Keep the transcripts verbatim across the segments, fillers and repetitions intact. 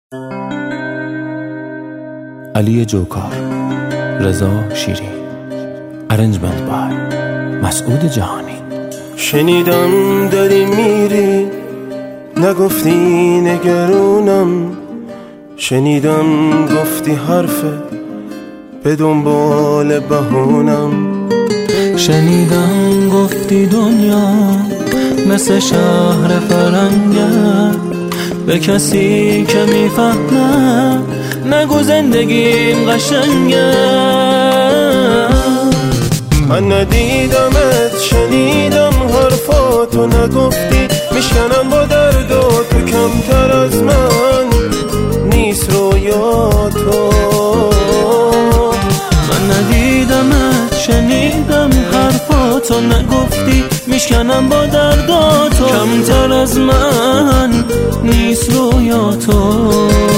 علی جوکار، رضا شیری، ارنجمنت بای مسعود جهانی. شنیدم داری میری، نگفتی نگرونم. شنیدم گفتی حرفه به دنبال بهونم. شنیدم گفتی دنیا مثل شهر فرنگه، به کسی که میفهمه نگو زندگیم قشنگه. من ندیدمت، شنیدم حرفاتو، نگفتی میشکنم با درد و تو کمتر از من نیست رویاتو. من ندیدمت، شنیدم حرفاتو، نگفتی میشکنم با درداتو کمتر از من نیست رویاتو.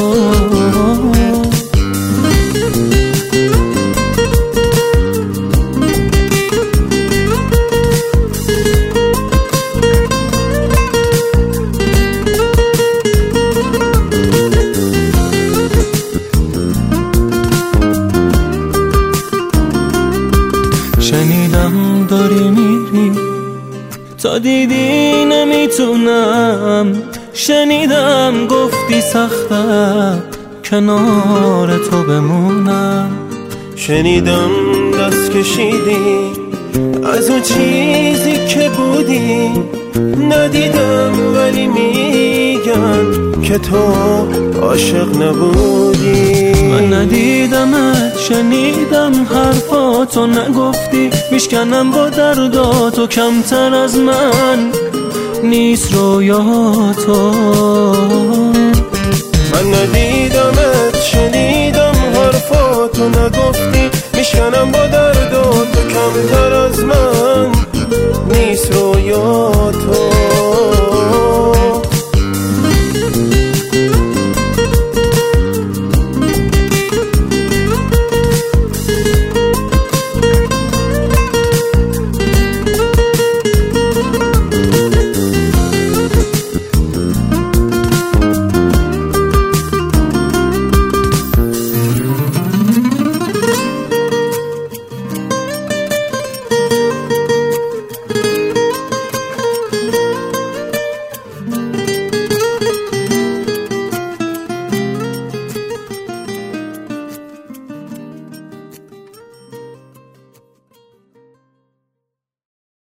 شنیدم داری میری، تا دیدی نمیتونم. شنیدم گفتی سخته کنار تو بمونم. شنیدم دست کشیدی از اون چیزی که بودی. ندیدم ولی میگن که تو عاشق نبودی. من ندیدمت، شنیدم حرفاتو، نگفتی میشکنم با درداتو کمتر از من نیست رویاتو.